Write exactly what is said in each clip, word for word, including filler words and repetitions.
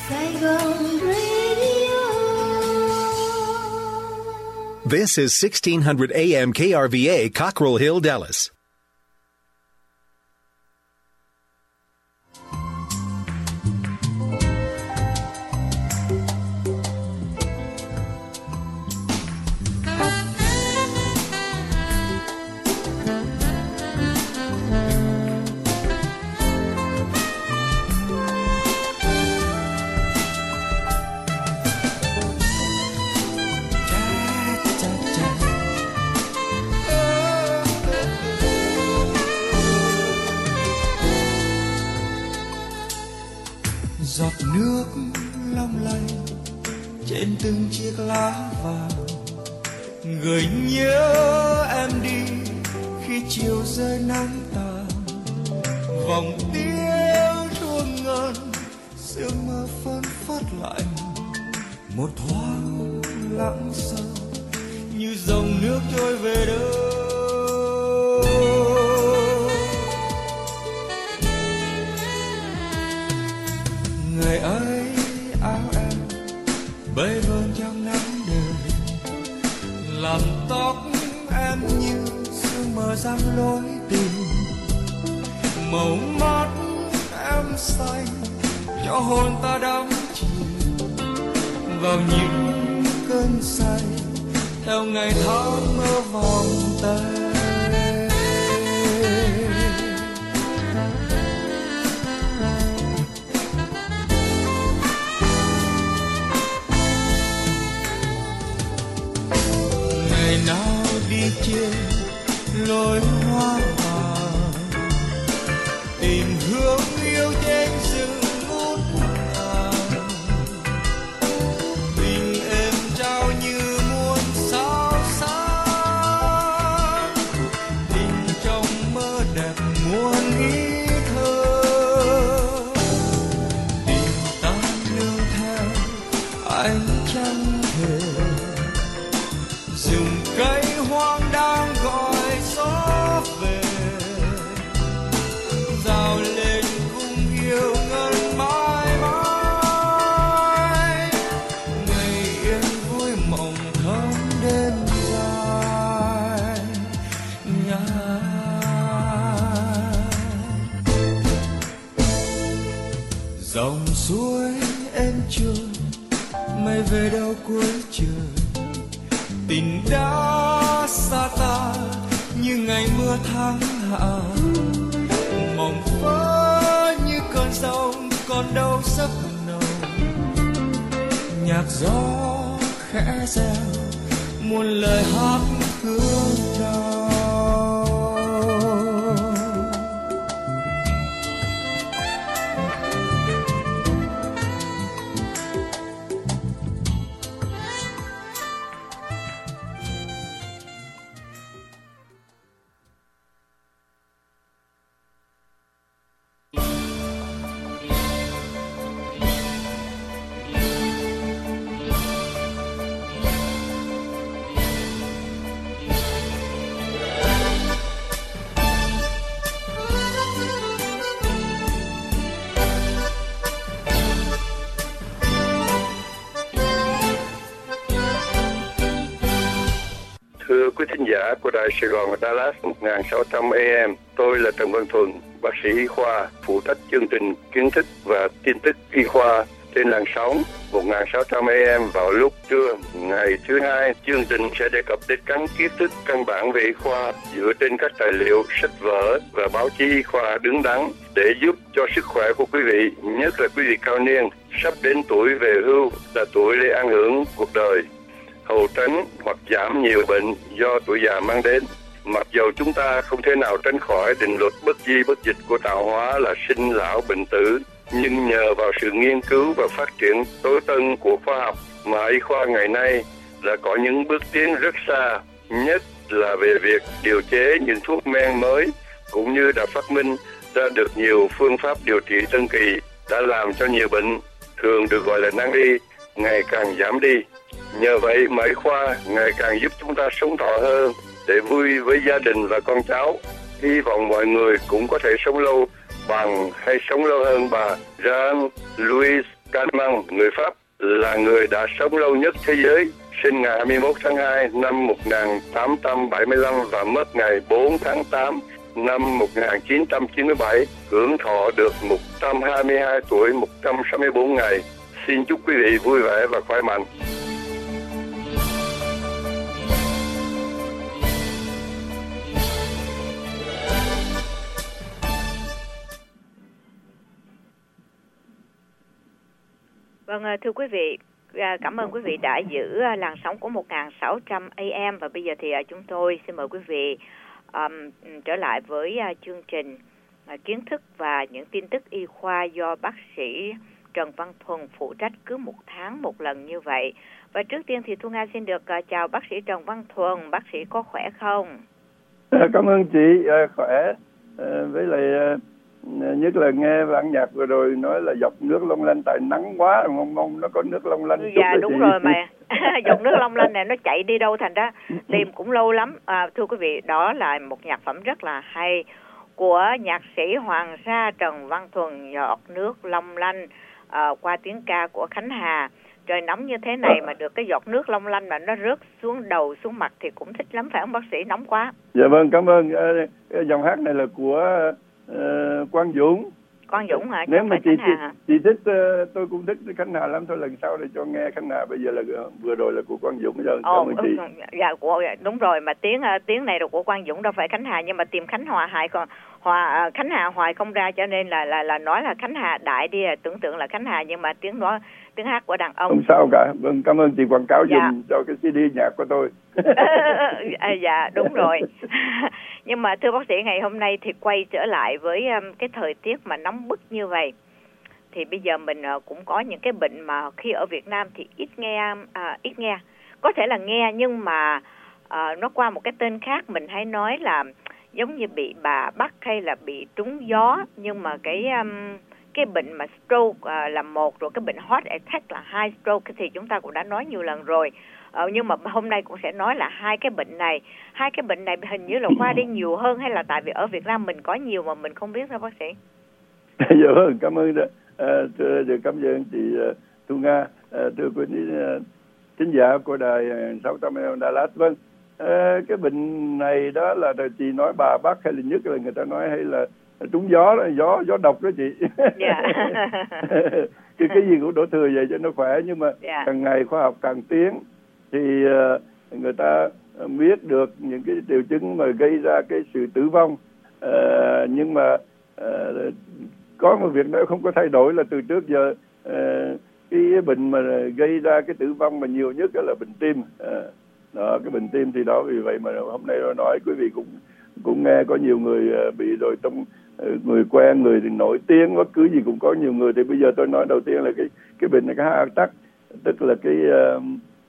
Saigon Radio. This is sixteen hundred A M K R V A, Cockrell Hill, Dallas. Giọt nước long lanh trên từng chiếc lá vàng, gợi nhớ em đi khi chiều rơi nắng tàn. Vòng tiêu chuông ngân, sương mơ phơn phất lạnh, một thoáng lặng sâu như dòng nước trôi về đâu. Ngày ấy áo em bay vờn trong nắng đời, làm tóc em như sương mờ dám lối tình. Màu mắt em xanh cho hồn ta đắm chìm vào những cơn say, theo ngày tháng mơ vòng tay. Nào đi trên lối hoa vàng, tìm hướng yêu trên rừng ngút ngàn. Tình em trao như muôn sao sáng, tình trong mơ đẹp muôn ý thơ. Tình ta nương theo ánh trăng thề, rừng cây hoang đang gọi gió về, rào lên cung yêu ngân mãi mãi. Ngày yên vui mộng thơm đêm dài nhạt. Dòng suối êm trôi, mây về đâu cuối trời. Tình đã xa ta như ngày mưa tháng hạ, mộng phớ như cơn sóng còn đâu giấc nồng. Nhạc gió khẽ reo muôn lời hát hương trao. Thưa quý thính giả của Đài Sài Gòn ở Dallas một nghìn sáu trăm A M, tôi là Trần Văn Thuần, bác sĩ y khoa, phụ trách chương trình kiến thức và tin tức y khoa trên làn sóng một nghìn sáu trăm A M vào lúc trưa ngày thứ hai. Chương trình sẽ đề cập đến các kiến thức căn bản về y khoa dựa trên các tài liệu, sách vở và báo chí y khoa đứng đắn để giúp cho sức khỏe của quý vị, nhất là quý vị cao niên sắp đến tuổi về hưu, là tuổi để ảnh hưởng cuộc đời, hầu tránh hoặc giảm nhiều bệnh do tuổi già mang đến. Mặc dầu chúng ta không thể nào tránh khỏi định luật bất di bất dịch của tạo hóa là sinh lão bệnh tử, nhưng nhờ vào sự nghiên cứu và phát triển tối tân của khoa học mà y khoa ngày nay đã có những bước tiến rất xa, nhất là về việc điều chế những thuốc men mới, cũng như đã phát minh ra được nhiều phương pháp điều trị tân kỳ đã làm cho nhiều bệnh thường được gọi là nan y ngày càng giảm đi. Nhờ vậy mà y khoa ngày càng giúp chúng ta sống thọ hơn, để vui với gia đình và con cháu. Hy vọng mọi người cũng có thể sống lâu bằng hay sống lâu hơn bà Jean Louise Kahneman, người Pháp, là người đã sống lâu nhất thế giới, sinh ngày hai mươi mốt tháng hai năm một nghìn tám trăm bảy mươi lăm và mất ngày bốn tháng tám năm một nghìn chín trăm chín mươi bảy, hưởng thọ được một trăm hai mươi hai tuổi một trăm sáu mươi bốn ngày. Xin chúc quý vị vui vẻ và khỏe mạnh. Vâng, thưa quý vị, cảm ơn quý vị đã giữ làn sóng của một nghìn sáu trăm A M và bây giờ thì chúng tôi xin mời quý vị um, trở lại với uh, chương trình uh, kiến thức và những tin tức y khoa do bác sĩ Trần Văn Thuần phụ trách cứ một tháng một lần như vậy. Và trước tiên thì Thu Nga xin được uh, chào bác sĩ Trần Văn Thuần. Bác sĩ có khỏe không? Cảm ơn chị, uh, khỏe. Uh, với lại uh, nhất là nghe bản nhạc vừa rồi nói là dọc nước Long Lanh, tại nắng quá, mong mong nó có nước Long Lanh. Dạ đúng chị. Rồi mà dòng nước Long Lanh này nó chạy đi đâu thành ra tìm cũng lâu lắm. À, thưa quý vị, đó là một nhạc phẩm rất là hay của nhạc sĩ Hoàng Sa Trần Văn Thuần, Giọt nước Long Lanh, à, qua tiếng ca của Khánh Hà. Trời nóng như thế này mà được cái giọt nước long lanh mà nó rớt xuống đầu xuống mặt thì cũng thích lắm phải không bác sĩ? Nóng quá. Dạ vâng, cảm ơn. Cái dòng hát này là của uh, Quang Dũng. Quang Dũng hả? Nếu mà chị, chị, hả? chị thích, uh, tôi cũng thích Khánh Hà lắm. Thôi lần sau để cho nghe Khánh Hà. Bây giờ là vừa rồi là của Quang Dũng. Giờ Ồ, cảm ơn chị. Dạ, của, đúng rồi, mà tiếng uh, tiếng này là của Quang Dũng, đâu phải Khánh Hà, nhưng mà tìm Khánh Hòa hại còn Hòa uh, Khánh Hà hoài không ra, cho nên là là là nói là Khánh Hà đại đi, tưởng tượng là Khánh Hà, nhưng mà tiếng nói tiếng hát của đàn ông. Không sao cả. Vâng, cảm ơn chị quảng cáo dạ. dùm cho cái xê đê nhạc của tôi. à, dạ đúng rồi. Nhưng mà thưa bác sĩ, ngày hôm nay thì quay trở lại với um, cái thời tiết mà nóng bức như vậy, thì bây giờ mình uh, cũng có những cái bệnh mà khi ở Việt Nam thì ít nghe, uh, ít nghe, có thể là nghe nhưng mà uh, nó qua một cái tên khác, mình hay nói là giống như bị bà bắt hay là bị trúng gió, nhưng mà cái um, cái bệnh mà stroke uh, là một, rồi cái bệnh heart attack là hai, stroke thì chúng ta cũng đã nói nhiều lần rồi. Ờ, nhưng mà hôm nay cũng sẽ nói là hai cái bệnh này, hai cái bệnh này hình như là qua đi nhiều hơn, hay là tại vì ở Việt Nam mình có nhiều mà mình không biết thôi bác sĩ? Dạ vâng, cảm ơn. À, thưa, cảm ơn chị uh, Thu Nga. À, thưa quý uh, khán giả của đài sáu trăm A M Đà Lạt. Vâng, à, cái bệnh này đó là chị nói bà bắt hay là nhất là người ta nói hay là trúng gió đó, gió gió độc đó chị. Dạ. cái cái gì cũng đổ thừa vậy cho nó khỏe, nhưng mà dạ. càng ngày khoa học càng tiến thì uh, người ta biết được những cái triệu chứng mà gây ra cái sự tử vong. Uh, nhưng mà uh, có một việc nữa không có thay đổi là từ trước giờ uh, cái bệnh mà gây ra cái tử vong mà nhiều nhất là bệnh tim. Uh, đó, cái bệnh tim thì đó, vì vậy mà hôm nay tôi nói quý vị cũng cũng nghe có nhiều người uh, bị rồi, trong uh, người quen, người thì nổi tiếng, bất cứ gì cũng có nhiều người. Thì bây giờ tôi nói đầu tiên là cái cái bệnh này, cái heart attack, tức là cái uh,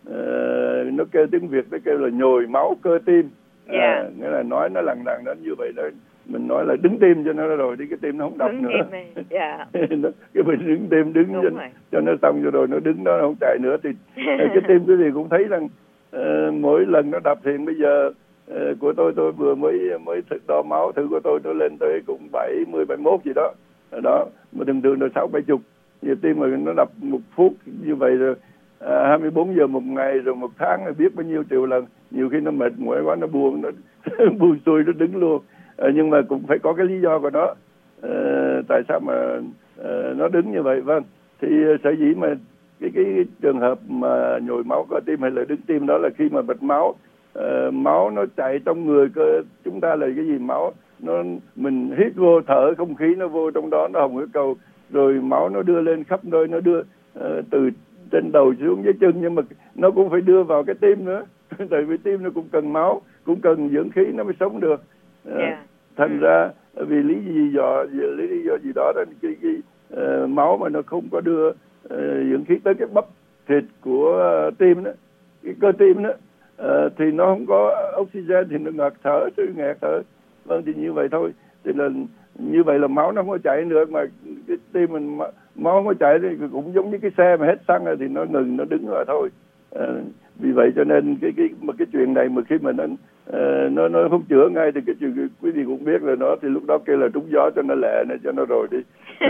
uh, nó kêu tiếng Việt nó kêu là nhồi máu cơ tim. Yeah. Uh, nghĩa là nói nó lằng đằng nó như vậy đó, mình nói là đứng tim cho nó rồi đi, cái tim nó không đập đứng nữa. Yeah. Cái bệnh đứng tim đứng cho, cho nó xong rồi, rồi nó đứng đó nó không chạy nữa. Thì cái tim quý vị cũng thấy rằng uh, mỗi lần nó đập thì bây giờ uh, của tôi tôi vừa mới mới đo máu thử của tôi tôi lên tới cũng bảy mươi bảy mốt gì đó đó, mà thường thường là sáu bảy chục. Giờ tim mà nó đập một phút như vậy rồi à, hai mươi bốn giờ một ngày, rồi một tháng là biết bao nhiêu triệu lần. Nhiều khi nó mệt mỏi quá nó buồn, nó buồn xuôi nó đứng luôn. À, nhưng mà cũng phải có cái lý do của nó, à, tại sao mà à, nó đứng như vậy. Vâng, thì sở dĩ mà cái cái trường hợp mà nhồi máu cơ tim hay là đứng tim đó là khi mà mạch máu uh, máu nó chạy trong người cơ chúng ta là cái gì, máu nó mình hít vô, thở không khí nó vô trong đó, nó hồng cái cầu, rồi máu nó đưa lên khắp nơi, nó đưa uh, từ trên đầu xuống dưới chân, nhưng mà nó cũng phải đưa vào cái tim nữa. Tại vì tim nó cũng cần máu, cũng cần dưỡng khí nó mới sống được. Uh, yeah. Thành ra vì lý gì do lý do gì đó, cái, cái uh, máu mà nó không có đưa uh, dưỡng khí tới cái bắp thịt của uh, tim đó, cái cơ tim đó, uh, thì nó không có oxygen thì nó ngạt thở, thì ngạt thở. Vâng, thì như vậy thôi. Thì là như vậy là máu nó không có chạy nữa, mà cái tim mình máu không có chạy thì cũng giống như cái xe mà hết xăng rồi thì nó ngừng, nó đứng rồi thôi. À, vì vậy cho nên cái cái mà cái chuyện này mà khi mà nó uh, nó nó không chữa ngay thì cái chuyện quý vị cũng biết là nó thì lúc đó kêu là trúng gió cho nó lẹ này cho nó rồi đi.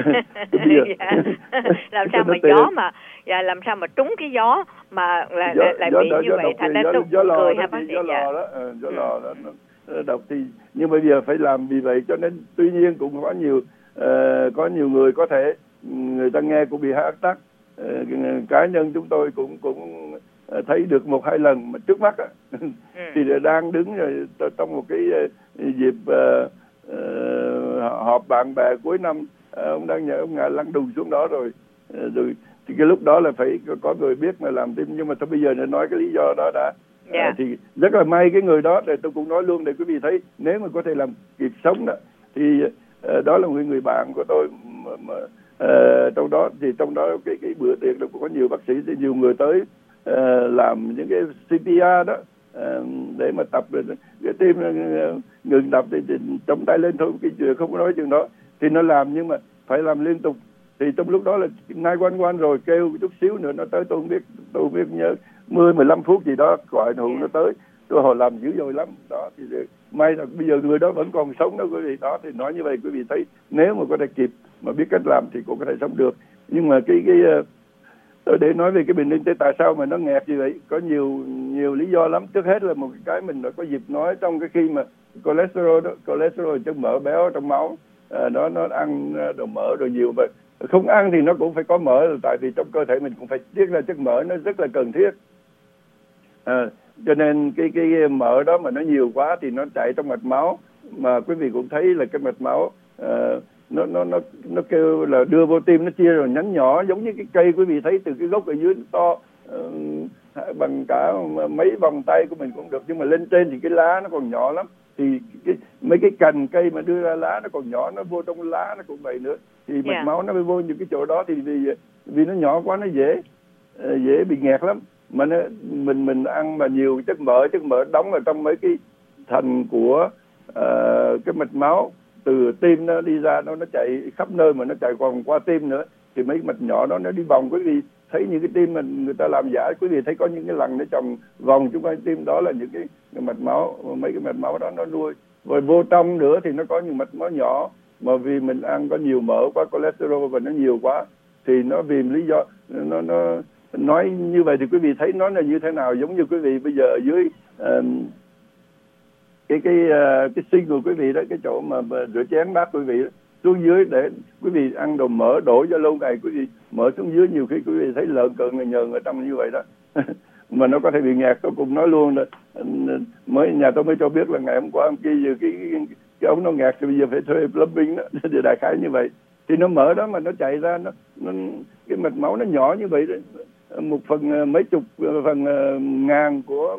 Dạ. Làm sao mà gió mà dạ, làm sao mà trúng cái gió mà là, gió, lại gió bị đỏ, như gió vậy thành ra tôi gió lò cười đó, ha bác sĩ. gió Dạ. lò đó, uh, gió lò đó nó, nó độc thì nhưng bây giờ phải làm vì vậy cho nên tuy nhiên cũng có nhiều uh, có nhiều người có thể người ta nghe cũng bị hát tắc. Uh, cá nhân chúng tôi cũng cũng thấy được một hai lần mà trước mắt á, ừ. thì đang đứng rồi trong một cái dịp uh, uh, họp bạn bè cuối năm, uh, ông đang nhờ ông ngài lăn đùng xuống đó rồi, uh, rồi thì cái lúc đó là phải có người biết mà làm tim, nhưng mà thôi bây giờ nên nói cái lý do đó đã. Yeah. Uh, thì rất là may cái người đó, để tôi cũng nói luôn để quý vị thấy nếu mà có thể làm kịp sống đó thì uh, đó là một người bạn của tôi mà, mà, uh, trong đó thì trong đó cái cái bữa tiệc đó cũng có nhiều bác sĩ thì nhiều người tới uh, làm những cái xê pê rờ đó uh, để mà tập cái tim uh, ngừng đập thì, thì chống tay lên thôi, cái chuyện không có nói chuyện đó thì nó làm, nhưng mà phải làm liên tục. Thì trong lúc đó là nine one one rồi kêu chút xíu nữa nó tới, tôi không biết tôi không biết nhớ mười mười lăm phút gì đó gọi hụ nó tới, tôi họ làm dữ dội lắm đó. Thì may là bây giờ người đó vẫn còn sống đó quý vị. Đó thì nói như vậy quý vị thấy nếu mà có thể kịp mà biết cách làm thì cũng có thể sống được. Nhưng mà cái cái tôi để nói về cái bệnh linh tê tại sao mà nó nghẹt như vậy, có nhiều nhiều lý do lắm. Trước hết là một cái mình đã có dịp nói trong cái khi mà cholesterol đó, cholesterol chất mỡ béo trong máu, à, nó nó ăn đồ mỡ rồi nhiều, mà không ăn thì nó cũng phải có mỡ, tại vì trong cơ thể mình cũng phải tiết ra chất mỡ, nó rất là cần thiết. À, cho nên cái cái mỡ đó mà nó nhiều quá thì nó chạy trong mạch máu, mà quý vị cũng thấy là cái mạch máu uh, nó nó nó nó kêu là đưa vô tim, nó chia rồi nhánh nhỏ giống như cái cây quý vị thấy từ cái gốc ở dưới to uh, bằng cả mấy vòng tay của mình cũng được, nhưng mà lên trên thì cái lá nó còn nhỏ lắm, thì cái, mấy cái cành cây mà đưa ra lá nó còn nhỏ, nó vô trong lá nó cũng vậy nữa, thì mạch yeah. máu nó mới vô những cái chỗ đó, thì vì vì nó nhỏ quá nó dễ uh, dễ bị nghẹt lắm. Mà nó, mình mình ăn mà nhiều chất mỡ, chất mỡ đóng ở trong mấy cái thành của uh, cái mạch máu từ tim nó đi ra, nó nó chạy khắp nơi mà nó chạy còn qua tim nữa, thì mấy mạch nhỏ đó nó đi vòng. Quý vị thấy những cái tim mà người ta làm giả, quý vị thấy có những cái lằn nó trồng vòng chung quanh tim, đó là những cái, cái mạch máu, mấy cái mạch máu đó nó nuôi. Rồi vô trong nữa thì nó có những mạch máu nhỏ, mà vì mình ăn có nhiều mỡ quá, cholesterol và nó nhiều quá, thì nó vì lý do nó nó nói như vậy thì quý vị thấy nó là như thế nào. Giống như quý vị bây giờ ở dưới uh, cái cái uh, cái sinh của quý vị đó, cái chỗ mà, mà rửa chén bát quý vị đó, xuống dưới để quý vị ăn đồ mỡ đổ cho lâu ngày, quý vị mỡ xuống dưới nhiều khi quý vị thấy lợn cợn là nhờn ở trong như vậy đó. Mà nó có thể bị nghẹt. Tôi cũng nói luôn là mới nhà tôi mới cho biết là ngày hôm qua hôm kia giờ cái cái ống nó nghẹt thì bây giờ phải thuê plumbing đó. Thì đại khái như vậy. Thì nó mỡ đó mà nó chạy ra, nó, nó cái mạch máu nó nhỏ như vậy đó, một phần mấy chục phần ngàn của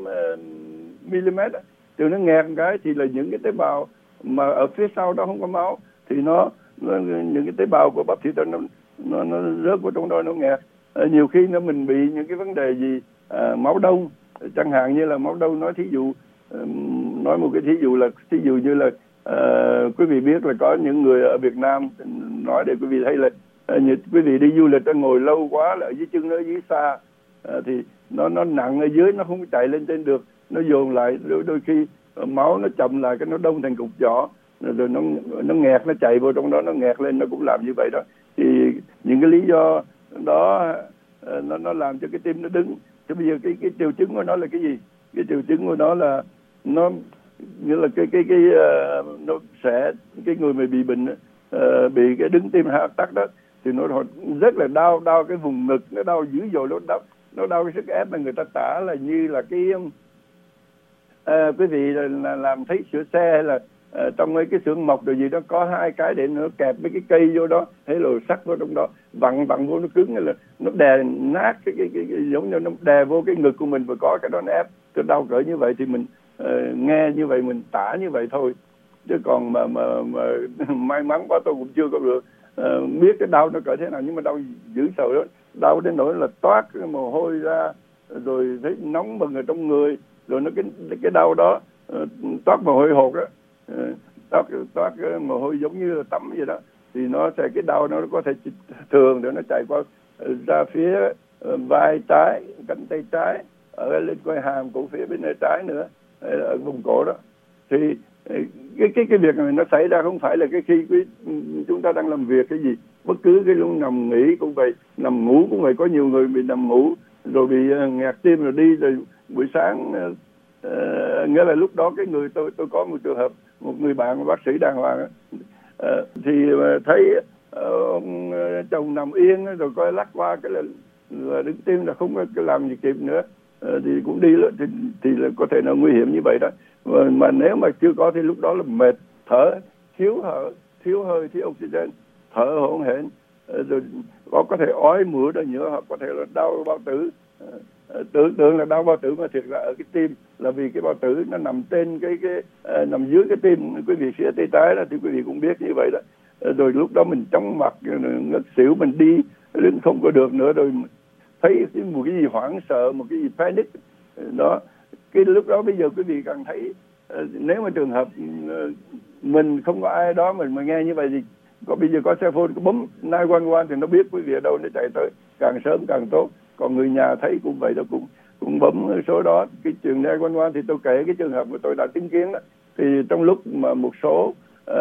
mm thì nó nghẹt cái thì là những cái tế bào mà ở phía sau đó không có máu, thì nó, nó những cái tế bào của bắp thịt nó nó nó rớt vào trong đó, nó nghẹt. À, nhiều khi nó mình bị những cái vấn đề gì à, máu đông chẳng hạn, như là máu đông, nói thí dụ um, nói một cái thí dụ là thí dụ như là uh, quý vị biết là có những người ở Việt Nam, nói để quý vị thấy là uh, như quý vị đi du lịch nó ngồi lâu quá là ở dưới chân nó ở dưới xa, uh, thì nó nó nặng ở dưới, nó không chạy lên trên được, nó dồn lại, đôi, đôi khi uh, máu nó chậm lại, cái nó đông thành cục nhỏ, rồi nó nó nghẹt, nó chạy vào trong đó, nó nghẹt lên, nó cũng làm như vậy đó. Thì những cái lý do đó uh, nó nó làm cho cái tim nó đứng. Thì bây giờ cái cái triệu chứng của nó là cái gì? Cái triệu chứng của nó là nó nghĩa là cái cái cái uh, nó sẽ cái người mà bị bệnh uh, bị cái đứng tim hạ tắc đó, thì nó rất là đau, đau cái vùng ngực, nó đau dữ dội, nó đau nó đau cái sức ép mà người ta tả là như là cái uh, quý vị là làm thấy sửa xe hay là uh, trong mấy cái xưởng mộc rồi gì đó có hai cái để nó kẹp mấy cái cây vô đó, hay là sắt vô trong đó, vặn vặn vô nó cứng, hay là nó đè nát cái, cái, cái, cái giống như nó đè vô cái ngực của mình và có cái đó nó ép cái đau cỡ như vậy, thì mình uh, nghe như vậy mình tả như vậy thôi, chứ còn mà mà, mà may mắn quá tôi cũng chưa có được uh, biết cái đau nó cỡ thế nào, nhưng mà đau dữ sợ đó, đau đến nỗi là toát cái mồ hôi ra, rồi thấy nóng bừng ở trong người, rồi nó cái cái đau đó uh, toát mồ hôi hột đó, uh, toát toát cái mồ hôi giống như là tắm vậy đó, thì nó sẽ cái đau nó có thể thường để nó chạy qua uh, ra phía uh, vai trái, cánh tay trái, ở lên quai hàm cổ phía bên tay trái nữa, ở vùng cổ đó. Thì cái cái cái việc này nó xảy ra không phải là cái khi cái, chúng ta đang làm việc cái gì, bất cứ cái lúc nằm nghỉ cũng vậy, nằm ngủ cũng vậy. Có nhiều người bị nằm ngủ rồi bị uh, nghẹt tim rồi đi rồi buổi sáng uh, uh, nghĩa là lúc đó cái người tôi tôi có một trường hợp, một người bạn bác sĩ đàng hoàng uh, thì uh, thấy uh, chồng nằm yên rồi coi lắc qua cái là, là đứng tim là không có làm gì kịp nữa, uh, thì cũng đi thì, thì là có thể là nguy hiểm như vậy đó. Mà, mà nếu mà chưa có thì lúc đó là mệt, thở thiếu thở thiếu hơi, thiếu oxygen, thở hổn hển, rồi có có thể ói mửa ra nhựa, hoặc có thể là đau bao tử. Tưởng tượng là đau bao tử mà thiệt là ở cái tim, là vì cái bao tử nó nằm trên cái cái uh, nằm dưới cái tim. Quý vị phía tay trái đó thì quý vị cũng biết như vậy đó. Rồi lúc đó mình chóng mặt, ngất xỉu, mình đi đến không có được nữa, rồi thấy một cái gì hoảng sợ, một cái gì panic đó. Cái lúc đó bây giờ quý vị cần thấy uh, nếu mà trường hợp uh, mình không có ai đó mình mà nghe như vậy thì có bây giờ có cell phone, có bấm chín một một thì nó biết quý vị ở đâu, nó chạy tới càng sớm càng tốt. Còn người nhà thấy cũng vậy đó, cũng cũng bấm số đó. Cái trường chín một một thì tôi kể cái trường hợp của tôi đã chứng kiến đó. Thì trong lúc mà một số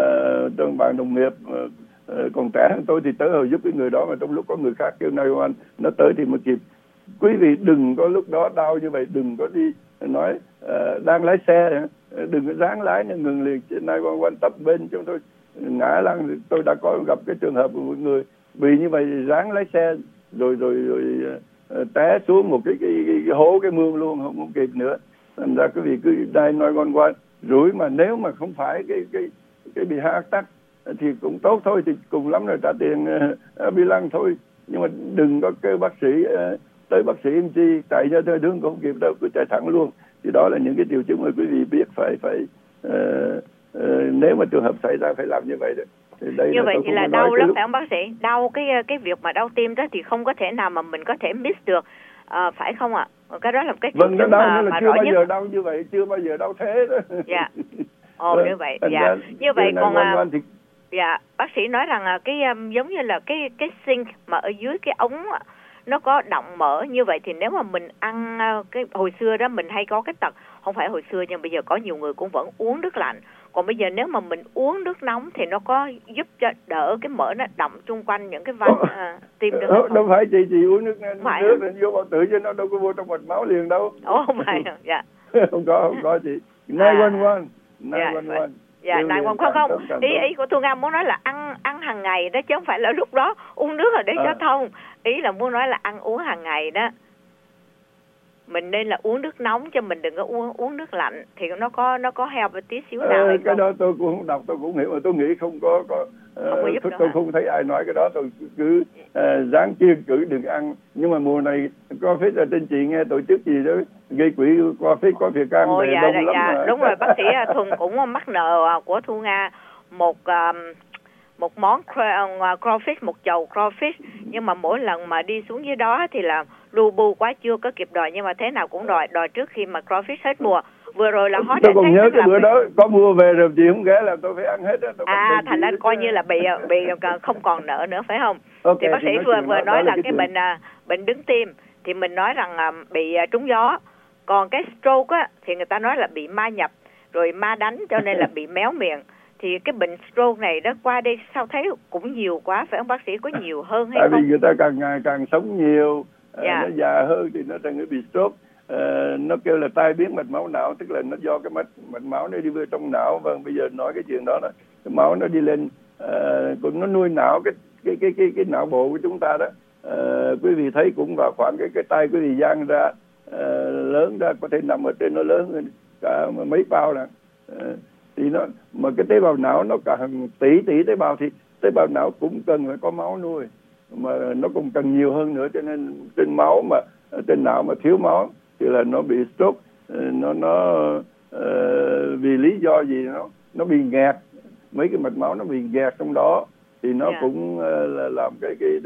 uh, bạn đồng nghiệp uh, uh, còn trẻ hơn tôi thì tới hồi giúp cái người đó, mà trong lúc có người khác kêu chín một một nó tới thì mới kịp. Quý vị đừng có lúc đó đau như vậy, đừng có đi nói uh, đang lái xe, đừng có dáng lái nên ngừng liền. chín một một tấp bên chúng tôi ngã lăn. Tôi đã có gặp cái trường hợp của một người vì như vậy dáng lái xe rồi rồi rồi uh, té xuống một cái cái, cái, cái hố cái mương luôn, không, không kịp nữa. Thành ra quý vị cứ đây nói con quan rủi, mà nếu mà không phải cái cái cái bị heart attack thì cũng tốt thôi, thì cùng lắm là trả tiền uh, bi lăng thôi. Nhưng mà đừng có kêu bác sĩ uh, tới bác sĩ em chi chạy cho tôi đứng cũng không kịp đâu, cứ chạy thẳng luôn. Thì đó là những cái triệu chứng mà quý vị biết phải phải uh, uh, nếu mà trường hợp xảy ra phải làm như vậy đấy. Thì đây như là vậy thì là đau lắm lúc... phải không bác sĩ? Đau cái cái việc mà đau tim đó thì không có thể nào mà mình có thể miss được, à, phải không ạ? Cái đó là cái triệu vâng, chứng đau mà, là mà chưa rõ bao nhất. giờ đau như vậy, chưa bao giờ đau thế đó. Dạ. Ồ vâng, như vậy. Dạ. Ra, như vậy còn à, thì... dạ bác sĩ nói rằng là cái um, giống như là cái cái sink mà ở dưới cái ống nó có động mỡ, như vậy thì nếu mà mình ăn cái hồi xưa đó mình hay có cái tật, không phải hồi xưa nhưng bây giờ có nhiều người cũng vẫn uống nước lạnh. Còn bây giờ nếu mà mình uống nước nóng thì nó có giúp cho đỡ cái mỡ nó đọng chung quanh những cái van à, tim được không? Đâu phải chị chị uống nước nước là vô bao tử chứ nó đâu có vô trong mạch máu liền đâu. Ồ không phải, dạ. không có không có chị. chín một một, chín một một. Dạ, này không không không. Ý ý của Thu Nga muốn nói là ăn ăn hàng ngày đó chứ không phải là lúc đó uống nước là để cho thông. Ý là muốn nói là ăn uống hàng ngày đó. Mình nên là uống nước nóng chứ mình đừng có uống uống nước lạnh thì nó có nó có help một tí xíu nào. Ờ, cái đó tôi cũng không đọc, tôi cũng hiểu mà tôi nghĩ không có có không uh, tôi, tôi không thấy ai nói cái đó. Tôi cứ uh, dáng kiêng cử đừng ăn. Nhưng mà mùa này Covid ở trên chị nghe tổ chức gì đó gây quỹ Covid có việc ăn Ồ, về dạ, đông dạ, lắm dạ. mà. Đúng rồi, bác sĩ Thuần cũng mắc nợ của Thu Nga một um, một món crawfish, một chầu crawfish, nhưng mà mỗi lần mà đi xuống dưới đó thì là lu bu quá chưa có kịp đòi, nhưng mà thế nào cũng đòi đòi trước khi mà crawfish hết mùa. Vừa rồi là hot. Tôi còn nhớ cái bữa đó có mua về rồi chị không ghé là tôi phải ăn hết đó. À thành ra coi như là bị bị không còn nợ nữa phải không? Okay, thì bác sĩ vừa vừa nói là, là cái, cái bệnh à, bệnh đứng tim thì mình nói rằng à, bị à, trúng gió. Còn cái stroke á thì người ta nói là bị ma nhập rồi ma đánh cho nên là bị méo miệng. Thì cái bệnh stroke này đó qua đây sao thấy cũng nhiều quá phải không bác sĩ, có nhiều hơn hay Tại không? Tại vì người ta càng ngày càng sống nhiều, dạ. nó già hơn thì nó thành bị stroke. Uh, nó kêu là tai biến mạch máu não, tức là nó do cái mạch mạch máu nó đi vào trong não. Vâng, bây giờ nói cái chuyện đó là cái máu nó đi lên, uh, cũng nó nuôi não cái cái cái cái cái não bộ của chúng ta đó. Uh, quý vị thấy cũng vào khoảng cái cái tay quý vị dang ra uh, lớn ra, có thể nằm ở trên nó lớn hơn cả mấy bao là uh, thì nó mà cái tế bào não nó cả hàng tỷ tỷ tế bào thì tế bào não cũng cần phải có máu nuôi, mà nó cũng cần nhiều hơn nữa, cho nên trên máu mà trên não mà thiếu máu thì là nó bị stroke. Nó nó uh, vì lý do gì nó nó bị nghẹt, mấy cái mạch máu nó bị nghẹt trong đó thì nó yeah. cũng uh, là làm cái cái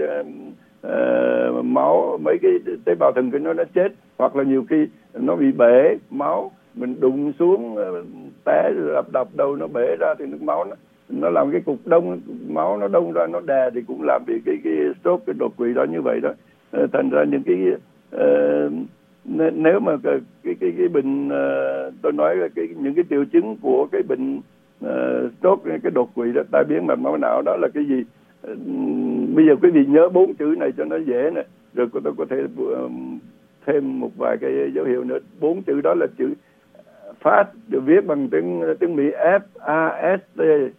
uh, máu, mấy cái tế bào thần kinh nó nó chết, hoặc là nhiều khi nó bị bể máu, mình đụng xuống uh, té đập đập đầu nó bể ra thì nước máu nó nó làm cái cục đông máu nó đông ra, nó đè thì cũng làm bị cái cái stroke, cái đột quỵ đó như vậy đó. Uh, thành ra những cái uh, nếu mà cái cái cái, cái bệnh uh, tôi nói là cái những cái triệu chứng của cái bệnh uh, stroke, cái đột quỵ đó, tai biến mạch máu não đó là cái gì? Uh, bây giờ quý vị nhớ bốn chữ này cho nó dễ nè, rồi tôi có thể uh, thêm một vài cái dấu hiệu nữa. Bốn chữ đó là chữ fast, được viết bằng tiếng tiếng Mỹ F A S T.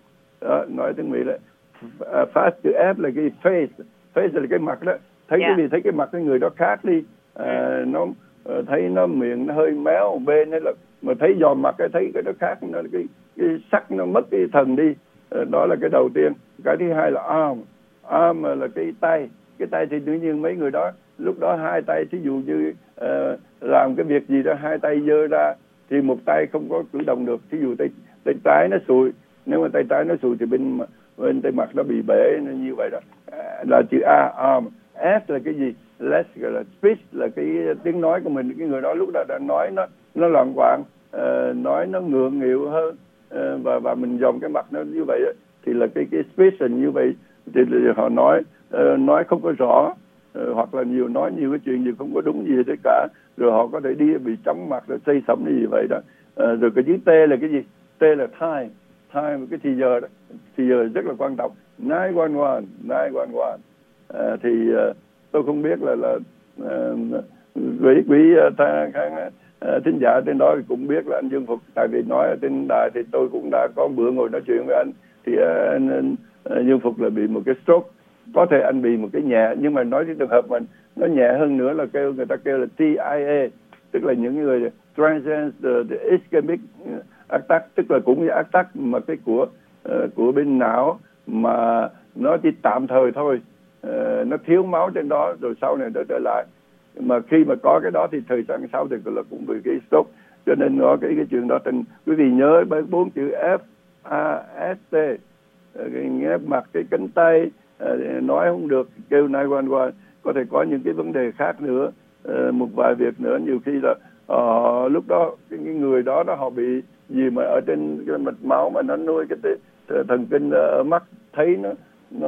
Đó, nói tiếng Mỹ là fast, chữ F là cái face, face là cái mặt đó. Thấy yeah. cái gì thấy cái mặt cái người đó khác đi, à, nó thấy nó miệng nó hơi méo bên hay là mà thấy giò mặt cái thấy cái nó khác, nó cái cái sắc nó mất cái thần đi. À, đó là cái đầu tiên. Cái thứ hai là arm, arm là cái tay. Cái tay thì tự nhiên mấy người đó lúc đó hai tay thí dụ như uh, làm cái việc gì đó hai tay giơ ra thì một tay không có cử động được. Thí dụ tay tay trái nó sụi, nếu mà tay trái nó sụi thì bên bên tay mặt nó bị bể như vậy đó. À, là chữ A, arm. S là cái gì? Less là speech, là cái tiếng nói của mình. Cái người đó lúc đó đã nói nó nó loạn quạng, uh, nói nó ngượng nghịu hơn, uh, và và mình dòng cái mặt nó như vậy thì là cái cái speech là như vậy. Thì họ nói uh, nói không có rõ, uh, hoặc là nhiều nói nhiều cái chuyện gì không có đúng gì hết cả, rồi họ có thể đi bị chóng mặt rồi xây sẩm gì vậy đó. Uh, rồi cái chữ T là cái gì? T là time, time cái thì giờ đó, thì giờ rất là quan trọng. nine one one, nine one one. À, thì uh, tôi không biết là là uh, quý quý uh, khán uh, thính giả trên đó cũng biết là anh Dương Phục, tại vì nói ở trên đài thì tôi cũng đã có bữa ngồi nói chuyện với anh, thì uh, anh, anh uh, Dương Phục là bị một cái stroke, có thể anh bị một cái nhẹ, nhưng mà nói cái trường hợp mình nó nhẹ hơn nữa là kêu người ta kêu là T I A, tức là những người transient ischemic attack, tức là cũng như attack mà cái của uh, của bên não mà nó chỉ tạm thời thôi. Uh, nó thiếu máu trên đó rồi sau này nó trở lại, mà khi mà có cái đó thì thời gian sau thì là cũng bị cái stroke. Cho nên có cái cái chuyện đó trên quý vị nhớ bốn chữ F A S T, uh, cái nghe mặt, cái cánh tay, uh, nói không được kêu nine one one. Có thể có những cái vấn đề khác nữa, uh, một vài việc nữa. Nhiều khi là uh, lúc đó cái, cái người đó đó họ bị gì mà ở trên cái mạch máu mà nó nuôi cái thần kinh ở mắt, thấy nó nó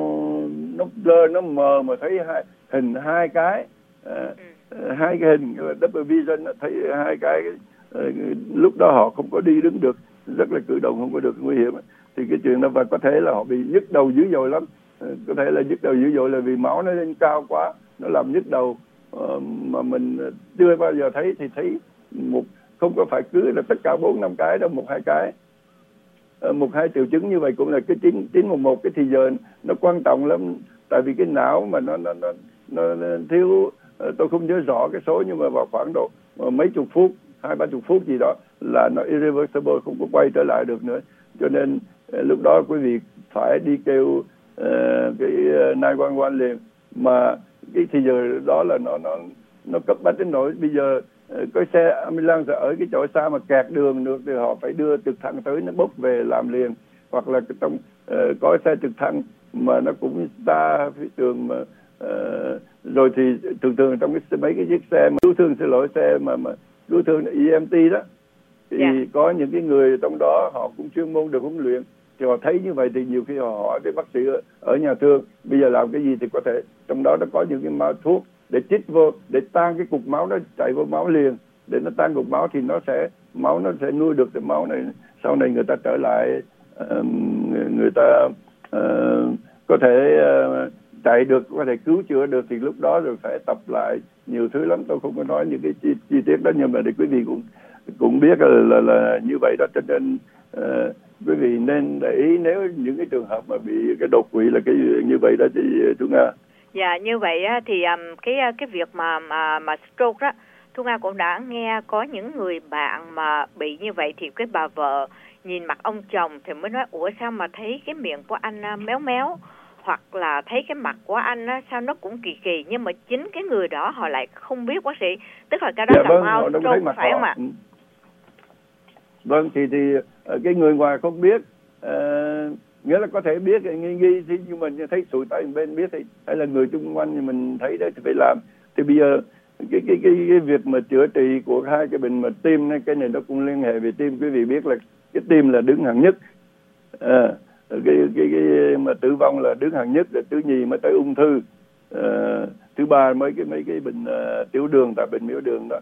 nó blur, nó mờ mà thấy hai hình hai cái uh, uh, hai cái hình double vision, thấy hai cái uh, lúc đó họ không có đi đứng được, rất là cử động không có được, nguy hiểm. Thì cái chuyện đó và có thể là họ bị nhức đầu dữ dội lắm, uh, có thể là nhức đầu dữ dội là vì máu nó lên cao quá, nó làm nhức đầu, uh, mà mình chưa bao giờ thấy. Thì thấy một không có phải cứ là tất cả bốn năm cái đâu, một hai cái, một hai triệu chứng như vậy cũng là cái chín chín một một. Cái thì giờ nó quan trọng lắm, tại vì cái não mà nó nó nó, nó, nó thiếu, tôi không nhớ rõ cái số, nhưng mà vào khoảng độ mấy chục phút, hai ba chục phút gì đó là nó irreversible, không có quay trở lại được nữa. Cho nên lúc đó quý vị phải đi kêu uh, cái nine one one liền, mà cái thì giờ đó là nó nó nó cấp bách đến nỗi bây giờ có xe ambulance ở cái chỗ xa mà kẹt đường được thì họ phải đưa trực thăng tới nó bốc về làm liền, hoặc là trong uh, có xe trực thăng mà nó cũng xa phía tường mà uh, rồi thì thường thường trong cái mấy cái chiếc xe mà cứu thương, xin lỗi, xe mà mà cứu thương E M T đó thì yeah. có những cái người trong đó họ cũng chuyên môn được huấn luyện, thì họ thấy như vậy thì nhiều khi họ hỏi cái bác sĩ ở, ở nhà thương bây giờ làm cái gì, thì có thể trong đó nó có những cái máu thuốc để chích vô để tan cái cục máu đó chạy vô máu liền, để nó tan cục máu thì nó sẽ máu nó sẽ nuôi được cái máu này, sau này người ta trở lại uh, người ta uh, có thể uh, chạy được, có thể cứu chữa được, thì lúc đó rồi phải tập lại nhiều thứ lắm. Tôi không có nói những cái chi, chi tiết đó, nhưng mà để quý vị cũng cũng biết là là, là như vậy đó. Cho nên uh, quý vị nên để ý nếu những cái trường hợp mà bị cái đột quỵ là cái như vậy đó chị Thu Nga. Dạ, như vậy á, thì um, cái cái việc mà mà mà stroke đó, Thu Nga cũng đã nghe có những người bạn mà bị như vậy, thì cái bà vợ nhìn mặt ông chồng thì mới nói ủa sao mà thấy cái miệng của anh méo méo, hoặc là thấy cái mặt của anh á, sao nó cũng kỳ kỳ, nhưng mà chính cái người đó họ lại không biết bác sĩ, tức là cái đó dạ, là vâng, mau stroke, phải không ạ? Ừ. Vâng, thì thì cái người ngoài không biết, uh, nghĩa là có thể biết nghi nghi thì nhưng mình thấy sụi tay bên biết, thì hay là người xung quanh thì mình thấy đấy thì phải làm. Thì bây giờ cái cái cái, cái việc mà chữa trị của hai cái bệnh mà tim này, cái này nó cũng liên hệ về tim. Quý vị biết là cái tim là đứng hàng nhất, à, cái, cái cái mà tử vong là đứng hàng nhất, rồi thứ nhì mới tới ung thư. À, thứ ba mấy cái mấy cái bệnh uh, tiểu đường, tại bệnh tiểu đường đó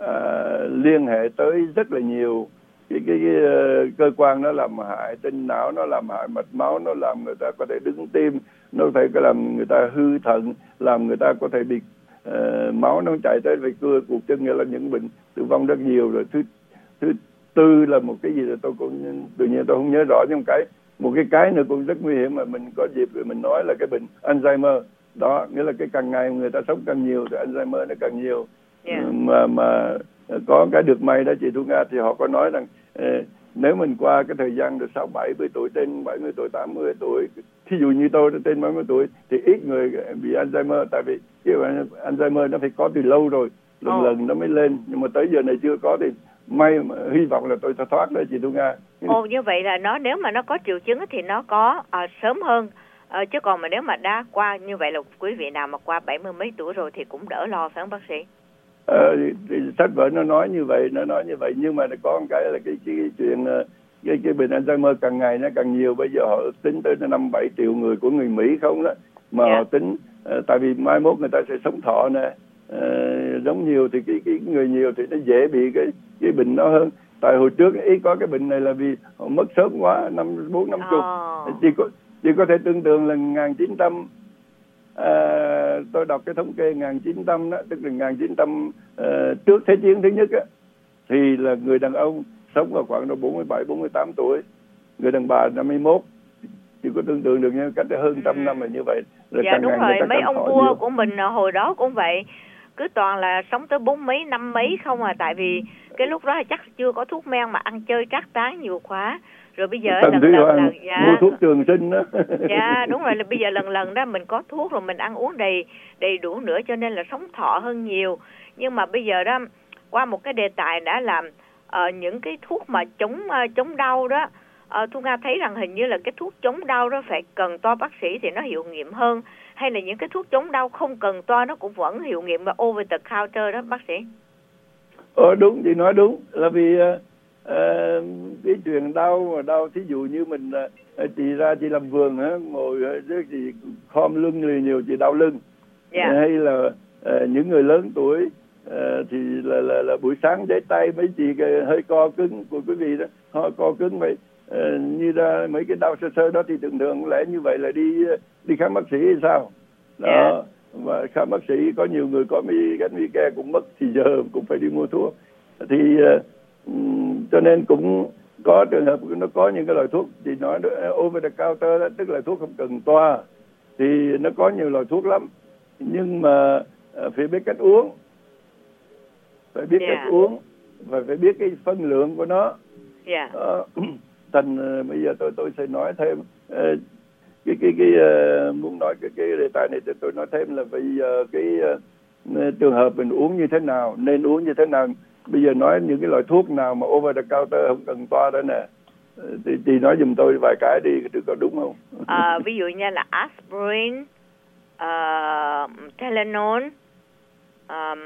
uh, liên hệ tới rất là nhiều cái cái, cái uh, cơ quan, nó làm hại tinh não, nó làm hại mạch máu, nó làm người ta có thể đứng tim, nó có thể làm người ta hư thận, làm người ta có thể bị uh, máu nó chạy tới về cưa cuộc chân, nghĩa là những bệnh tử vong rất nhiều. Rồi thứ thứ tư là một cái gì là tôi cũng tự nhiên tôi không nhớ rõ, nhưng cái một cái cái nữa cũng rất nguy hiểm mà mình có dịp rồi mình nói là cái bệnh Alzheimer. Đó nghĩa là cái càng ngày người ta sống càng nhiều thì Alzheimer nó càng nhiều. Yeah. mà mà có cái được may đó chị Thu Nga, thì họ có nói rằng eh, nếu mình qua cái thời gian từ sáu bảy mươi tuổi, trên bảy mươi tuổi, tám mươi tuổi, thí dụ như tôi trên bảy mươi tuổi thì ít người bị Alzheimer, tại vì cái Alzheimer nó phải có từ lâu rồi, lần oh. lần nó mới lên, nhưng mà tới giờ này chưa có thì may hy vọng là tôi sẽ thoát đó chị Thu Nga. Ồ, như vậy là nó nếu mà nó có triệu chứng thì nó có à, sớm hơn. Ờ, chứ còn mà nếu mà đã qua như vậy là quý vị nào mà qua bảy mươi mấy tuổi rồi thì cũng đỡ lo, phải không bác sĩ? Ờ, thì sách vở nó nói như vậy, nó nói như vậy, nhưng mà có một cái là cái, cái, cái chuyện cái, cái bệnh Alzheimer càng ngày nó càng nhiều. Bây giờ họ tính tới năm bảy triệu người của người Mỹ không đó, mà yeah. họ tính uh, tại vì mai mốt người ta sẽ sống thọ nè, uh, giống nhiều thì cái, cái người nhiều thì nó dễ bị cái cái bệnh đó hơn. Tại hồi trước ý có cái bệnh này là vì họ mất sớm quá, năm bốn năm chục, oh. chỉ có chỉ có thể tưởng tượng là một nghìn chín trăm, à, tôi đọc cái thống kê một nghìn chín trăm đó, tức là một nghìn chín trăm uh, trước Thế chiến thứ nhất á, thì là người đàn ông sống vào khoảng độ bốn mươi bảy bốn mươi tám tuổi, người đàn bà năm mươi mốt, chỉ có tưởng tượng được như cách hơn trăm ừ. năm là như vậy. Là dạ đúng rồi, mấy ông vua nhiều. Của mình hồi đó cũng vậy, cứ toàn là sống tới bốn mấy năm mấy không à, tại vì cái lúc đó chắc chưa có thuốc men mà ăn chơi trác tán nhiều quá. Rồi bây giờ Tần lần lần là dạ, mua thuốc trường sinh đó. Dạ đúng rồi, là bây giờ lần lần đó mình có thuốc rồi mình ăn uống đầy đầy đủ nữa, cho nên là sống thọ hơn nhiều. Nhưng mà bây giờ đó qua một cái đề tài đã làm uh, những cái thuốc mà chống uh, chống đau đó, uh, Thu Nga thấy rằng hình như là cái thuốc chống đau đó phải cần to bác sĩ thì nó hiệu nghiệm hơn, hay là những cái thuốc chống đau không cần to nó cũng vẫn hiệu nghiệm và over the counter đó bác sĩ? Ờ đúng, chị nói đúng, là vì uh, uh, cái chuyện đau mà đau, thí dụ như mình uh, chị ra chị làm vườn á, ngồi uh, chị khom lưng liền nhiều, chị đau lưng. Yeah. Hay là uh, những người lớn tuổi uh, thì là, là là buổi sáng giấy tay mấy chị hơi co cứng của quý vị đó, họ co cứng vậy. Uh, như ra mấy cái đau sơ sơ đó thì thường thường lẽ như vậy là đi đi khám bác sĩ hay sao đó. Yeah. Và khám bác sĩ có nhiều người có mi gánh mi ke cũng mất thì giờ cũng phải đi mua thuốc, thì uh, cho nên cũng có trường hợp nó có những cái loại thuốc thì nói over the counter đó, tức là thuốc không cần toa, thì nó có nhiều loại thuốc lắm, nhưng mà uh, phải biết cách uống, phải biết yeah. cách uống và phải biết cái phân lượng của nó. Yeah. Uh, thành uh, bây giờ tôi tôi sẽ nói thêm uh, cái cái cái uh, muốn nói cái cái đề tài này thì tôi nói thêm là bây giờ cái uh, trường hợp mình uống như thế nào, nên uống như thế nào. Bây giờ nói những cái loại thuốc nào mà over the counter không cần toa đó nè, thì, thì nói giùm tôi vài cái đi, thì có đúng không? À, ví dụ như là aspirin, uh, Tylenol, um,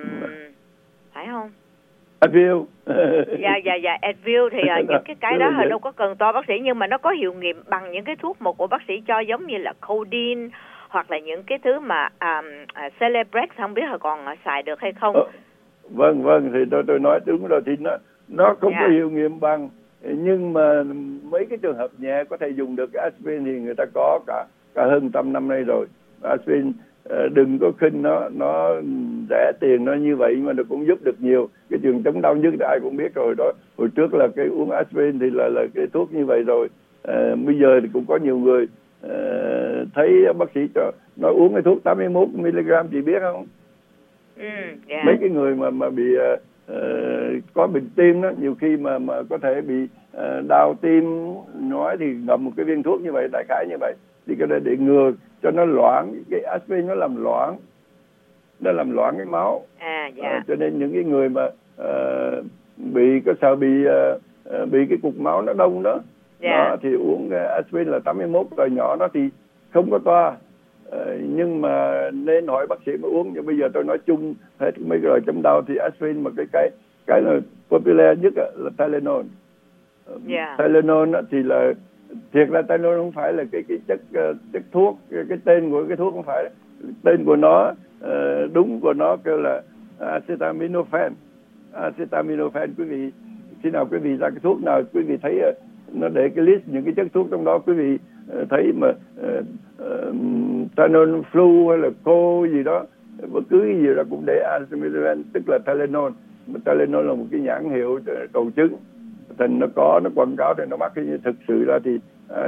phải không? Advil. dạ dạ dạ Advil thì uh, những cái cái đó là đâu có cần to bác sĩ, nhưng mà nó có hiệu nghiệm bằng những cái thuốc một của bác sĩ cho, giống như là codeine hoặc là những cái thứ mà um, uh, Celebrex, không biết là còn uh, xài được hay không. Ờ, vâng vâng, thì tôi tôi nói đúng rồi, thì nó nó không yeah. có hiệu nghiệm bằng, nhưng mà mấy cái trường hợp nhẹ có thể dùng được aspirin thì người ta có cả cả hơn trăm năm nay rồi. Aspirin đừng có khinh nó, nó rẻ tiền nó như vậy mà nó cũng giúp được nhiều. Cái chuyện chống đau nhức thì ai cũng biết rồi đó, hồi trước là cái uống aspirin thì là là cái thuốc như vậy rồi. À, bây giờ thì cũng có nhiều người à, thấy bác sĩ cho nó uống cái thuốc tám mươi mốt mi-li-gam, chị biết không? Ừ, yeah. Mấy cái người mà mà bị uh, có bệnh tim đó, nhiều khi mà mà có thể bị uh, đau tim nói thì ngậm một cái viên thuốc như vậy, đại khái như vậy, thì cái này để ngừa cho nó loãng, cái aspirin nó làm loãng, nó làm loãng cái máu. À, dạ. uh, cho nên những cái người mà uh, bị có sợ bị uh, bị cái cục máu nó đông đó, dạ. đó thì uống cái aspirin là tám mươi mốt loại nhỏ đó thì không có toa. Uh, nhưng mà nên hỏi bác sĩ mới uống. Nhưng bây giờ tôi nói chung hết mấy cái loại chống đau thì aspirin, mà cái cái cái là popular nhất là Tylenol. Uh, yeah. Tylenol thì là thiệt là Tylenol không phải là cái cái chất uh, chất thuốc, cái, cái tên của cái thuốc không phải, tên của nó uh, đúng của nó kêu là acetaminophen. Acetaminophen, quý vị khi nào quý vị ra cái thuốc nào quý vị thấy uh, nó để cái list những cái chất thuốc trong đó, quý vị uh, thấy mà uh, uh, Tylenol hay là co gì đó, bất cứ cái gì đó cũng để acetaminophen, tức là Tylenol. Tylenol là một cái nhãn hiệu cầu chứng, thành nó có, nó quảng cáo thì nó mắc, cái thực sự ra thì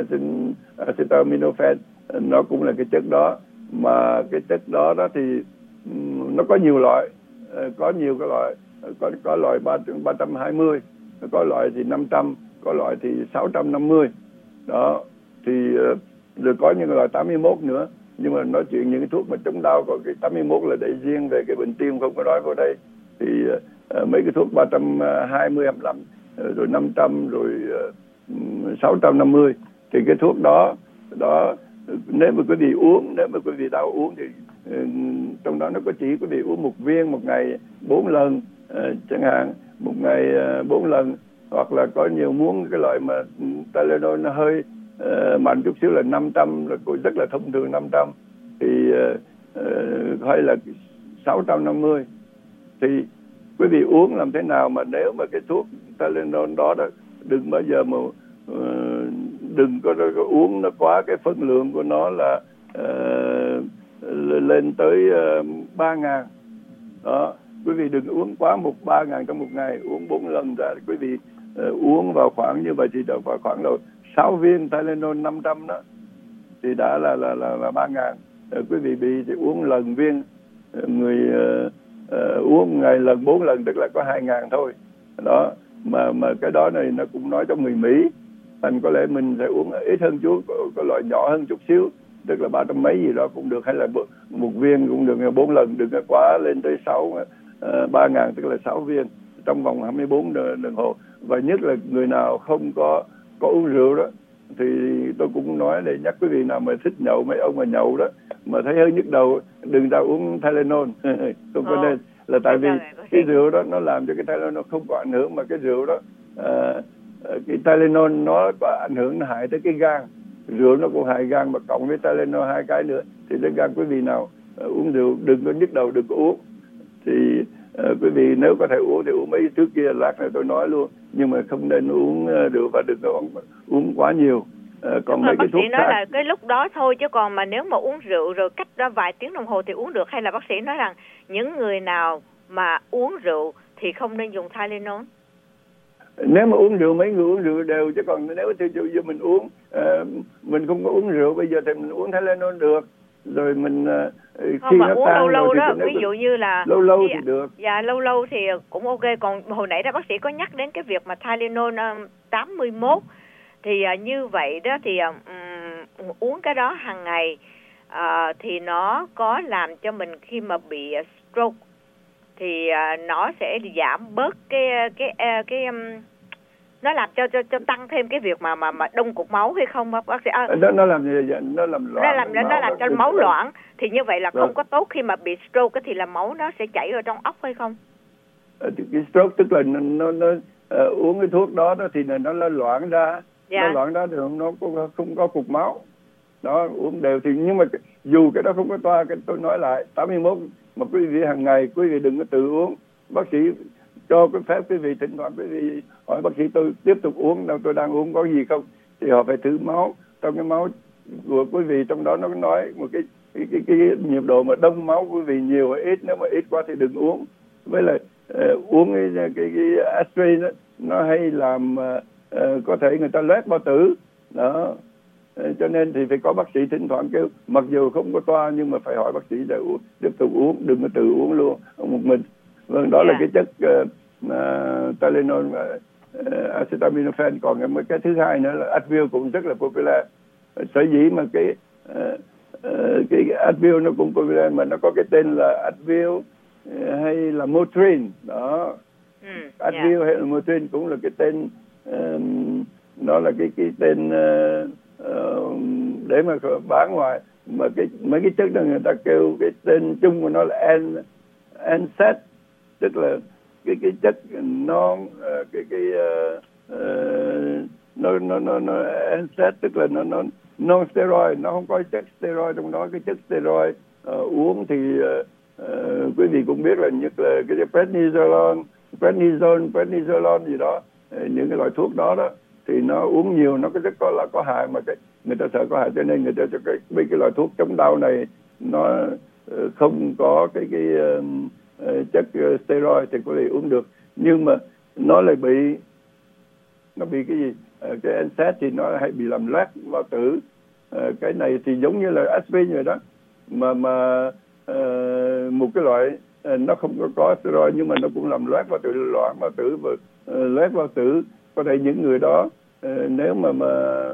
acetaminophen nó cũng là cái chất đó. Mà cái chất đó đó thì nó có nhiều loại, có nhiều cái loại, có có loại ba trăm hai mươi, có loại thì năm trăm, có loại thì sáu trăm năm mươi đó, thì rồi có những loại tám mươi mốt nữa. Nhưng mà nói chuyện những cái thuốc mà chống đau, có cái tám mươi mốt là để riêng về cái bệnh tim, không có nói vào đây. Thì uh, mấy cái thuốc ba trăm hai mươi, hai mươi lăm, uh, rồi năm trăm, rồi uh, sáu trăm năm mươi, thì cái thuốc đó đó nếu mà quý vị uống, nếu mà quý vị đau uống thì uh, trong đó nó có chỉ quý vị uống một viên một ngày bốn lần uh, chẳng hạn, một ngày bốn uh, lần, hoặc là có nhiều muốn cái loại mà Tylenol nó hơi uh, mạnh chút xíu là năm trăm, là cũng rất là thông thường năm trăm, thì uh, uh, hay là sáu trăm năm mươi. Thì quý vị uống làm thế nào mà nếu mà cái thuốc Tylenol đó, đó đừng bao giờ mà uh, đừng có, có uống nó quá cái phân lượng của nó là uh, lên tới uh, ba ngàn đó. Quý vị đừng uống quá một ba ngàn trong một ngày, uống bốn lần ra. Quý vị uh, uống vào khoảng như vậy thì được vào khoảng độ sáu viên Tylenol năm trăm đó thì đã là là là, là ba ngàn. Uh, quý vị bị thì uống lần viên, uh, người uh, uh, uống ngày lần bốn lần tức là có hai ngàn thôi đó. Mà mà cái đó này nó cũng nói cho người Mỹ, thành có lẽ mình sẽ uống ít hơn chút, có, có loại nhỏ hơn chút xíu, tức là ba trăm mấy gì đó cũng được, hay là một viên cũng được bốn lần, đừng có quá lên tới sáu ba ngàn, tức là sáu viên trong vòng hai mươi bốn đồng hồ. Và nhất là người nào không có có uống rượu đó, thì tôi cũng nói để nhắc quý vị nào mà thích nhậu, mấy ông mà nhậu đó mà thấy hơi nhức đầu, đừng ra uống Tylenol. Không có nên, là tại vì cái rượu đó nó làm cho cái Tylenol không có ảnh hưởng, mà cái rượu đó à, cái Tylenol nó có ảnh hưởng, nó hại tới cái gan. Rượu nó cũng hại gan, mà cộng với Tylenol hai cái nữa thì tới gan. Quý vị nào uh, uống rượu đừng có nhức đầu, đừng có uống. Thì uh, quý vị nếu có thể uống thì uống mấy trước kia, lát nữa tôi nói luôn, nhưng mà không nên uống uh, rượu và đừng có uống, uống quá nhiều. Uh, còn mấy cái thuốc nói khác là cái lúc đó thôi, chứ còn mà nếu mà uống rượu rồi cách ra vài tiếng đồng hồ thì uống được, hay là bác sĩ nói rằng những người nào mà uống rượu thì không nên dùng Tylenol? Nếu mà uống rượu, mấy người uống rượu đều, chứ còn nếu thì giờ mình uống uh, mình không có uống rượu bây giờ thì mình uống Tylenol được. Rồi mình uh, khi không, mà nó uống tan lâu lâu rồi đó, thì ví dụ như là lâu lâu thì, thì được. Dạ lâu lâu thì cũng ok. Còn hồi nãy đó bác sĩ có nhắc đến cái việc mà Tylenol uh, tám mươi mốt, thì uh, như vậy đó thì uh, um, uống cái đó hàng ngày uh, thì nó có làm cho mình khi mà bị uh, stroke thì uh, nó sẽ giảm bớt cái cái uh, cái um, nó làm cho cho cho tăng thêm cái việc mà mà mà đông cục máu hay không bác sĩ? À, nó nó làm gì vậy? Nó làm loãng, nó làm nó, nó làm cho máu loãng, thì như vậy là rồi. Không có tốt khi mà bị stroke thì là máu nó sẽ chảy vào trong óc hay không? Cái stroke tức là nó nó, nó uh, uống cái thuốc đó, đó thì nó nó loãng ra, dạ. Nó loãng ra thì nó không, không có cục máu đó, uống đều thì. Nhưng mà dù cái đó không có toa, cái tôi nói lại tám mươi mốt mà quý vị hàng ngày quý vị đừng có tự uống. Bác sĩ cho cái phép quý vị thỉnh thoảng quý vị hỏi bác sĩ tôi tiếp tục uống đâu, tôi đang uống có gì không, thì họ phải thử máu. Trong cái máu của quý vị trong đó nó nói một cái cái cái, cái nhịp độ mà đông máu quý vị nhiều hay ít, nếu mà ít quá thì đừng uống. Với lại uh, uống cái cái, cái aspirin đó, nó hay làm uh, uh, có thể người ta loét bao tử đó. Uh, cho nên thì phải có bác sĩ thỉnh thoảng kêu, mặc dù không có toa nhưng mà phải hỏi bác sĩ để uống, tiếp tục uống, đừng có tự uống luôn một mình. Vâng, đó yeah. là cái chất uh, uh, Tylenol và uh, acetaminophen. Còn cái, cái thứ hai nữa là Advil cũng rất là popular. Sở dĩ mà cái uh, uh, cái Advil nó cũng popular mà nó có cái tên là Advil uh, hay là Motrin đó. Mm, Advil yeah. hay là Motrin cũng là cái tên uh, nó là cái cái tên uh, uh, để mà bán ngoài. Mà cái mấy cái chất đó người ta kêu cái tên chung của nó là N N S A I D, tức là cái cái chất non uh, cái cái uh, uh, nó nó nó nó N S A I D, tức là nó nó non steroid, nó không có chất steroid trong đó. Cái chất steroid uh, uống thì uh, uh, quý vị cũng biết là nhất là cái prednisolone, prednisone, prednisolone gì đó, uh, những cái loại thuốc đó đó thì nó uống nhiều nó có rất có là có hại, mà cái người ta sợ có hại cho nên người ta cho cái mấy cái loại thuốc chống đau này nó uh, không có cái cái uh, uh, chất uh, steroid thì có thể uống được, nhưng mà nó lại bị nó bị cái gì uh, cái en sết thì nó hay bị làm loét bao tử. Uh, cái này thì giống như là aspirin rồi đó, mà mà uh, một cái loại uh, nó không có có steroid nhưng mà nó cũng làm loét bao tử, loạn bao tử và uh, loét bao tử. Có thể những người đó uh, nếu mà mà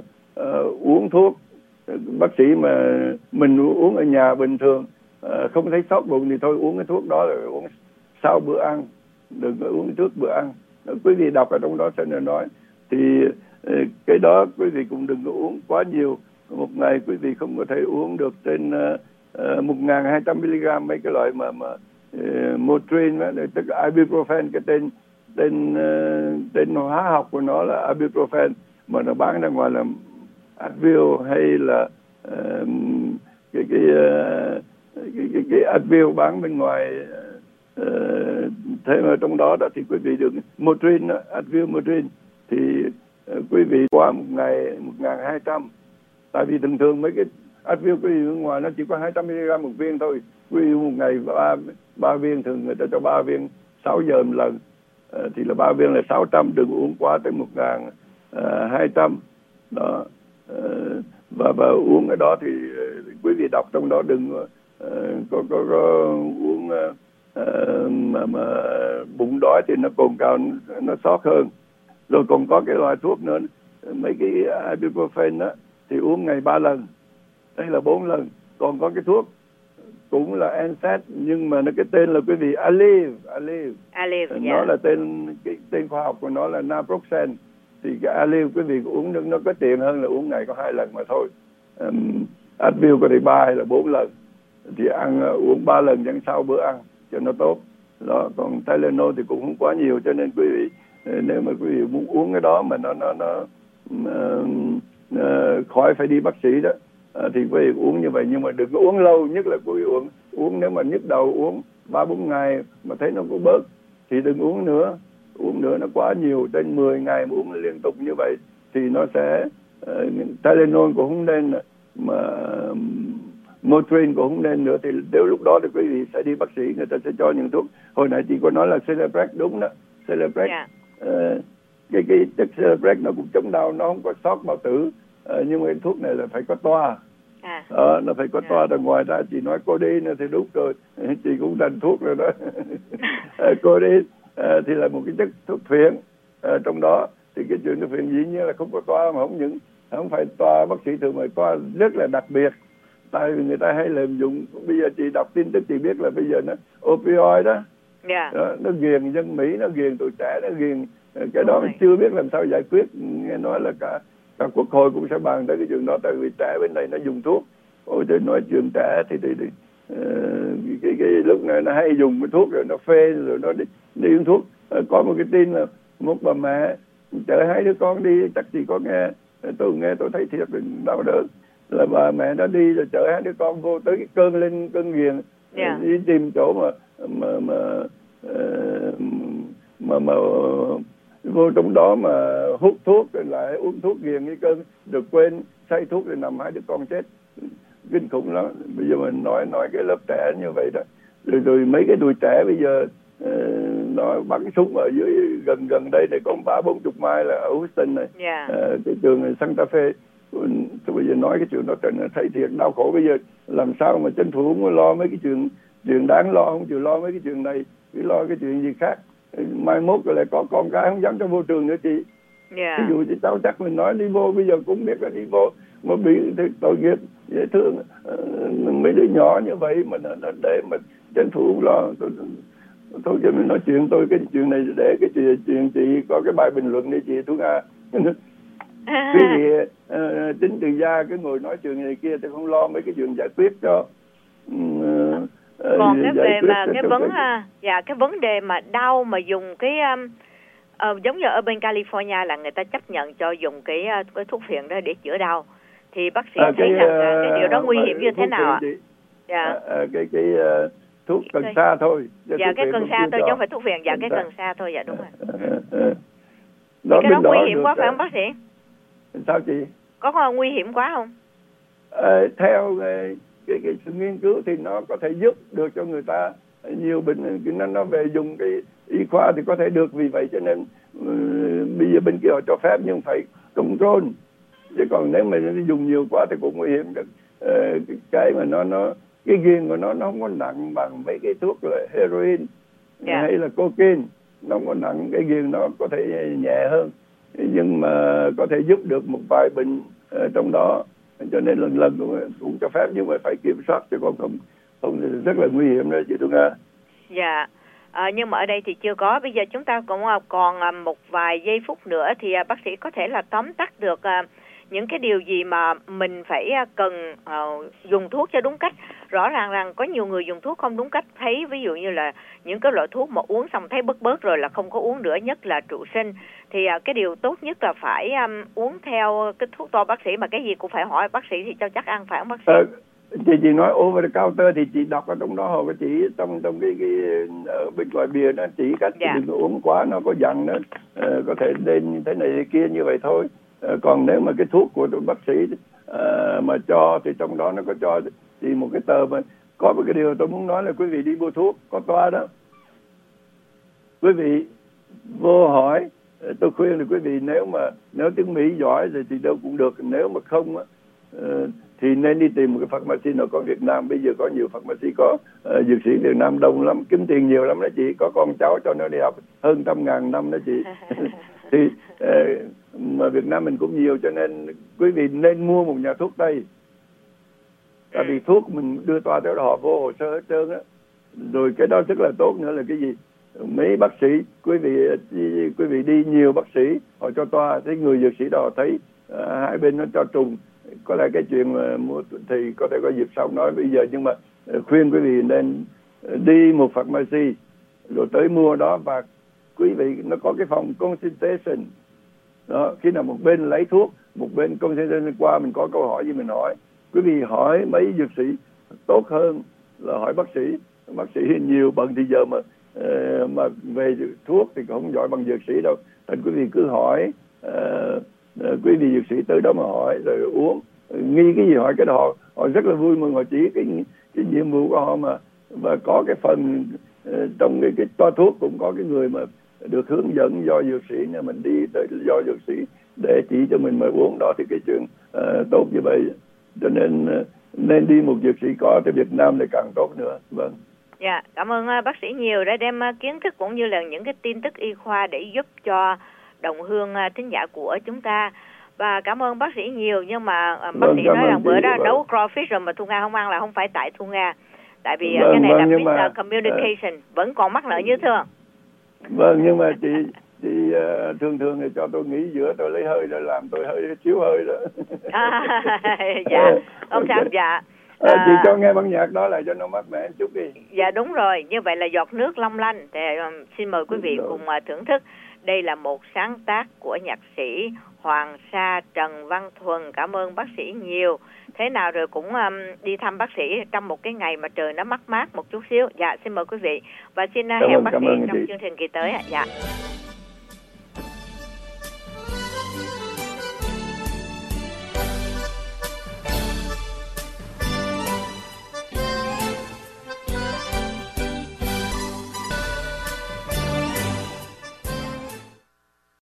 uh, uống thuốc uh, bác sĩ mà mình uống ở nhà bình thường uh, không thấy sót bụng thì thôi uống cái thuốc đó là uống sau bữa ăn, đừng có uống trước bữa ăn. Đó, quý vị đọc ở trong đó sẽ nói thì uh, cái đó quý vị cũng đừng có uống quá nhiều. Một ngày quý vị không có thể uống được trên uh, một nghìn hai trăm mi-li-gam mấy cái loại mà mà uh, Motrin đó, tức là ibuprofen, cái tên tên uh, tên hóa học của nó là ibuprofen, mà nó bán ra ngoài là Advil hay là uh, cái cái, uh, cái cái cái Advil bán bên ngoài. Uh, thế mà trong đó đó thì quý vị được Motrin, Advil Motrin thì uh, quý vị qua một ngày một nghìn hai trăm. Tại vì thường thường mấy cái Advil quý vị ở ngoài nó chỉ có hai trăm mi-li-gam một viên thôi. Quý vị một ngày ba, ba viên, thường người ta cho ba viên sáu giờ một lần. À, thì là ba viên là sáu trăm, đừng uống quá tới một nghìn hai trăm. Đó. À, và, và uống cái đó thì quý vị đọc trong đó đừng uh, có, có, có uống uh, mà, mà bụng đói thì nó cồn cao, nó sót hơn. Rồi còn có cái loại thuốc nữa, mấy cái ibuprofen đó thì uống ngày ba lần, đây là bốn lần. Còn có cái thuốc cũng là en sết nhưng mà nó cái tên là quý vị Aleve, Aleve, Aleve, nó yeah. là tên cái tên khoa học của nó là naproxen. Thì cái Aleve quý vị uống nó có tiện hơn là uống ngày có hai lần mà thôi. Um, Advil có thể ba hay là bốn lần, thì ăn uh, uống ba lần chẳng sau bữa ăn cho nó tốt. Đó, còn Tylenol thì cũng không quá nhiều, cho nên quý vị uh, nếu mà quý vị muốn uống cái đó mà nó nó nó uh, uh, khỏi phải đi bác sĩ đó. À, thì quý vị uống như vậy, nhưng mà đừng có uống lâu, nhất là quý vị uống uống nếu mà nhức đầu uống ba bốn ngày mà thấy nó có bớt thì đừng uống nữa. Uống nữa nó quá nhiều, trên mười ngày mà uống liên tục như vậy thì nó sẽ uh, Tylenol cũng không nên, mà uh, Motrin cũng không nên nữa. Thì nếu lúc đó thì quý vị sẽ đi bác sĩ, người ta sẽ cho những thuốc. Hồi nãy chị có nói là Celebrex, đúng đó, Celebrex. Yeah. Uh, cái cái chất Celebrex nó cũng chống đau, nó không có sót bao tử. Ờ, nhưng mà cái thuốc này là phải có toa, à. ờ, nó phải có à. toa. Rồi ngoài ra chị nói codeine thì đúng rồi, chị cũng đành thuốc rồi đó. Codeine ờ, thì là một cái chất thuốc phiện, ờ, trong đó thì cái chuyện thuốc phiện dĩ nhiên là không có toa, mà không những không phải toa bác sĩ thường, mà toa rất là đặc biệt. Tại vì người ta hay lạm dụng. Bây giờ chị đọc tin tức chị biết là bây giờ nó opioid đó, yeah. đó nó ghiền dân Mỹ, nó ghiền tụi trẻ, nó ghiền cái đó mình chưa biết làm sao giải quyết. Nghe nói là cả cả quốc hội cũng sẽ bàn tới cái chuyện đó, tại vì trẻ bên này nó dùng thuốc. Ôi tôi nói chuyện trẻ thì, thì, thì uh, cái, cái lúc này nó hay dùng cái thuốc rồi nó phê rồi nó đi, đi uống thuốc. Uh, có một cái tin là một bà mẹ chở hai đứa con đi, chắc chị có nghe, tôi nghe tôi thấy thiệt đau đớn, là bà mẹ đã đi rồi chở hai đứa con vô tới cái cơn lên cơn ghiền, yeah. đi tìm chỗ mà mà mà uh, mà, mà uh, vô trong đó mà hút thuốc rồi lại uống thuốc ghiền cái cơn, được quên say thuốc rồi nằm hai đứa con chết, kinh khủng lắm. Bây giờ mình nói nói cái lớp trẻ như vậy đó, rồi rồi mấy cái tuổi trẻ bây giờ uh, nó bắn súng ở dưới gần gần đây để có ba bốn chục mai là ở Houston này, yeah. uh, cái trường này Santa Fe. Tôi bây giờ nói cái chuyện đó trên thấy thiệt đau khổ. Bây giờ làm sao mà chính phủ không lo mấy cái chuyện chuyện đáng lo, không chịu lo mấy cái chuyện này, cứ lo cái chuyện gì khác. Mai mốt rồi lại có con cái không dám cho vô trường nữa chị. Yeah. Ví dụ chị cháu chắc mình nói đi vô, bây giờ cũng biết là đi vô mà bị tội nghiệp dễ thương, uh, mấy đứa nhỏ như vậy mà nó, nó để mà chính phủ lo. Tôi, thôi cho mình nói chuyện tôi cái chuyện này để cái chuyện, chuyện chị có cái bài bình luận đi chị Thu Nga. Cái gì uh, chính từ gia cái ngồi nói chuyện này kia, tôi không lo mấy cái chuyện giải quyết cho. Uh, Còn cái về mà cái vấn cái... dạ cái vấn đề mà đau mà dùng cái um, uh, giống như ở bên California là người ta chấp nhận cho dùng cái uh, cái thuốc phiện đó để chữa đau, thì bác sĩ à, thấy cái, rằng uh, cái điều đó nguy hiểm như thế nào ạ? Dạ. à, à, cái cái uh, thuốc cần sa thôi. Dạ cái cần sa thôi chứ không phải thuốc phiện. Dạ cái cần sa thôi. Dạ đúng rồi. À, à, à. Đó, cái đó nguy đó hiểm được, quá phải không bác sĩ? Sao chị? Có, có nguy hiểm quá không? À, theo cái, cái, cái sự nghiên cứu thì nó có thể giúp được cho người ta nhiều bệnh, nó nó về dùng cái y khoa thì có thể được, vì vậy cho nên uh, bây giờ bên kia họ cho phép nhưng phải control, chứ còn nếu mà dùng nhiều quá thì cũng nguy hiểm. Uh, cái mà nó nó cái nghiện của nó nó không có nặng bằng mấy cái thuốc là heroin yeah. hay là cocaine, nó không có nặng, cái nghiện nó có thể nhẹ hơn nhưng mà có thể giúp được một vài bệnh uh, trong đó, cho nên lần lần cũng, cũng cho phép nhưng mà phải kiểm soát, chứ còn không không thì rất là nguy hiểm đó chị Thu Nga. Dạ. À, nhưng mà ở đây thì chưa có. Bây giờ chúng ta cũng còn một vài giây phút nữa thì bác sĩ có thể là tóm tắt được những cái điều gì mà mình phải cần uh, dùng thuốc cho đúng cách. Rõ ràng rằng có nhiều người dùng thuốc không đúng cách, thấy ví dụ như là những cái loại thuốc mà uống xong thấy bớt bớt rồi là không có uống nữa, nhất là trụ sinh. Thì uh, cái điều tốt nhất là phải um, uống theo cái thuốc to bác sĩ, mà cái gì cũng phải hỏi bác sĩ thì cho chắc ăn, phải không bác sĩ? Ờ, chị chị nói over the counter thì chị đọc ở trong đó hồi chị trong trong cái cái ở bên loại bia nó chỉ cách dạ. đừng có uống quá, nó có dặn đó uh, có thể lên như thế này thế kia như vậy thôi. Uh, còn nếu mà cái thuốc của bác sĩ uh, mà cho thì trong đó nó có cho thì một cái tờ mà có một cái điều tôi muốn nói là quý vị đi mua thuốc có toa đó, quý vị vô hỏi, tôi khuyên là quý vị nếu mà nếu tiếng Mỹ giỏi thì thì đâu cũng được, nếu mà không uh, thì nên đi tìm một cái pharmacy nào có Việt Nam. Bây giờ có nhiều pharmacy có uh, dược sĩ Việt Nam đông lắm, kiếm tiền nhiều lắm đó chị, có con cháu cho nó đi học hơn trăm ngàn năm đó chị. Thì uh, mà Việt Nam mình cũng nhiều, cho nên quý vị nên mua một nhà thuốc Tây, tại vì thuốc mình đưa toa theo đó họ vô hồ sơ hết trơn á. Rồi cái đó rất là tốt nữa là cái gì, mấy bác sĩ quý vị quý vị đi nhiều bác sĩ họ cho toa, thấy người dược sĩ đó thấy uh, hai bên nó cho trùng. Có lẽ cái chuyện mà mua thì có thể có dịp sau nói bây giờ, nhưng mà khuyên quý vị nên đi một pharmacy rồi tới mua đó, và quý vị nó có cái phòng consultation đó, khi nào một bên lấy thuốc một bên consultation qua, mình có câu hỏi gì mình hỏi, quý vị hỏi mấy dược sĩ tốt hơn là hỏi bác sĩ. Bác sĩ nhiều bận thì giờ mà uh, mà về thuốc thì không giỏi bằng dược sĩ đâu, nên quý vị cứ hỏi uh, uh, quý vị dược sĩ tới đó mà hỏi rồi uống, nghi cái gì hỏi cái đó, họ, họ rất là vui mừng, họ chỉ cái cái nhiệm vụ của họ mà và có cái phần uh, trong cái cái toa thuốc cũng có cái người mà được hướng dẫn do dược sĩ, nên mình đi tới do dược sĩ để chỉ cho mình mà uống đó, thì cái chuyện uh, tốt như vậy, cho nên uh, nên đi một dược sĩ có tại Việt Nam thì càng tốt nữa. Vâng. Dạ, cảm ơn uh, bác sĩ nhiều đã đem uh, kiến thức cũng như là những cái tin tức y khoa để giúp cho đồng hương uh, thính giả của chúng ta. Và cảm ơn bác sĩ nhiều, nhưng mà uh, bác vâng, sĩ nói rằng bữa đó vâng. nấu crawfish rồi mà Thu Nga không ăn là không phải tại Thu Nga. Tại vì uh, vâng, cái này vâng, là miscommunication, uh, vẫn còn mắc nợ như thường. Vâng, nhưng mà chị chị uh, thường thường thì cho tôi nghỉ giữa tôi lấy hơi rồi làm tôi hơi chiếu hơi đó. À, dạ, không sao. Dạ. À, chị cho nghe bản nhạc đó lại cho nó mát mẻ chút đi. Dạ đúng rồi, như vậy là giọt nước long lanh. Thì, um, xin mời quý vị cùng uh, thưởng thức. Đây là một sáng tác của nhạc sĩ Hoàng Sa Trần Văn Thuần. Cảm ơn bác sĩ nhiều. Thế nào rồi cũng um, đi thăm bác sĩ trong một cái ngày mà trời nó mát mát một chút xíu. Dạ xin mời quý vị và xin uh, hẹn bác sĩ trong chương trình kỳ tới ạ. Dạ.